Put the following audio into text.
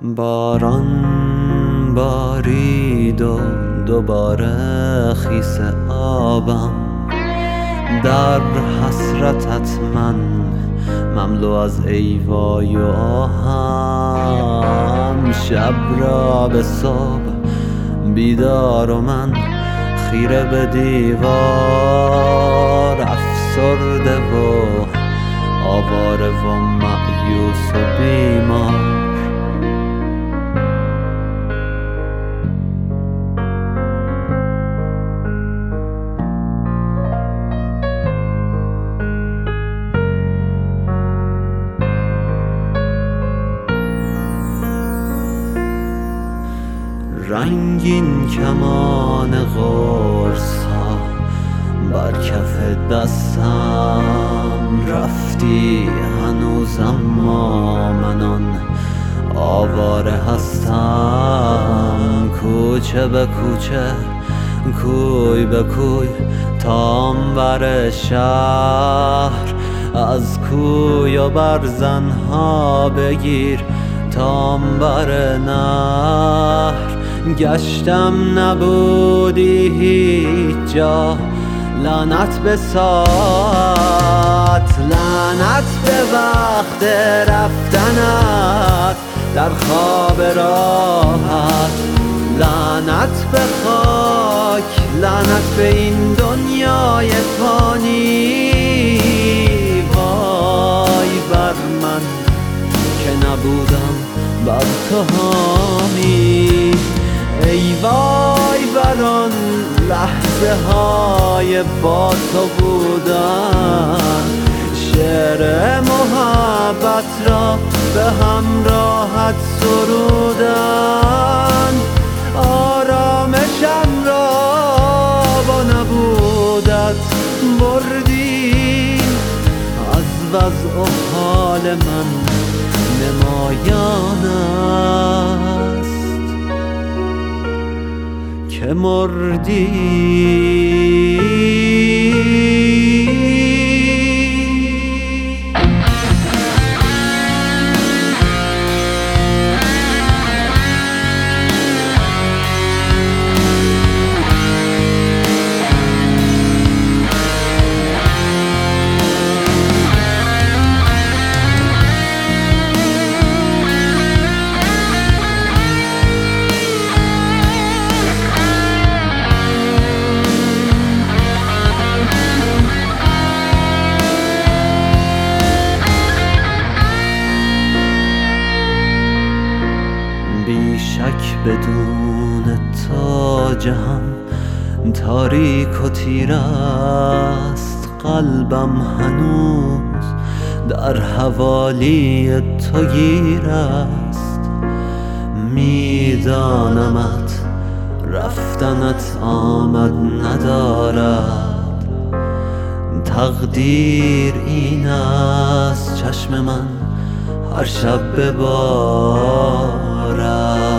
باران بارید و دوباره خیس آبم، در حسرتت من مملو از ایوای و آهم. شب را به صبح بیدار و من خیره به دیوار، افسرده و آواره و مأیوس و بیمار. رنگین کمان قرص ها بر کف دستم، رفتی هنوزم ما من آن آواره هستم. کوچه به کوچه، کوی به کوی، تام بر شهر، از کوی و برزنها بگیر تام بر نهر. گشتم نبودی هیچ جا، لعنت به ساعت، لعنت به وقت رفتنت در خواب راحت، لعنت به خاک، لعنت به این دنیای فانی. وای بر من که نبودم بر تو حامی، ای وای بر آن لحظه های با تو بودن. شعر محبت را به همراهت سرودن، آرامشم را با نبودت بردی. از وضع و حال من نمایان است که مردی. بیشک بدون تو جهان تاریک و تیر است، قلبم هنوز در حوالی تو گیر است. میدانمت رفتنت آمد ندارد، تقدیر این است چشم من هر شب ببارد.